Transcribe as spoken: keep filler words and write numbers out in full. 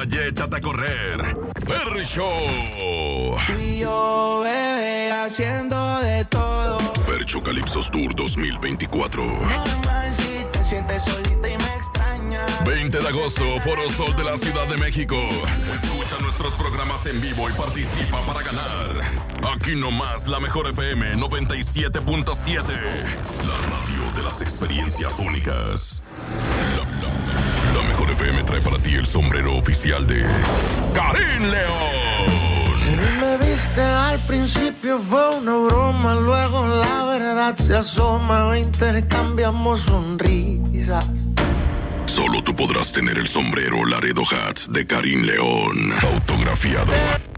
y échate a correr. Ferry Show. Tú y yo, bebé, haciendo de todo. Fercho Calypsos Tour dos mil veinticuatro. Normal si te sientes solita y me extrañas. veinte de agosto, Foro Sol de la Ciudad de México. Escucha nuestros programas en vivo y participa para ganar. Aquí nomás, la mejor F M noventa y siete punto siete. La radio de las experiencias únicas. La, la, la mejor F M trae para ti el sombrero oficial de Karim León. Si me viste al principio fue una broma, luego la verdad se asoma, intercambiamos sonrisas. Solo tú podrás tener el sombrero Laredo Hats de Karim León. Autografiado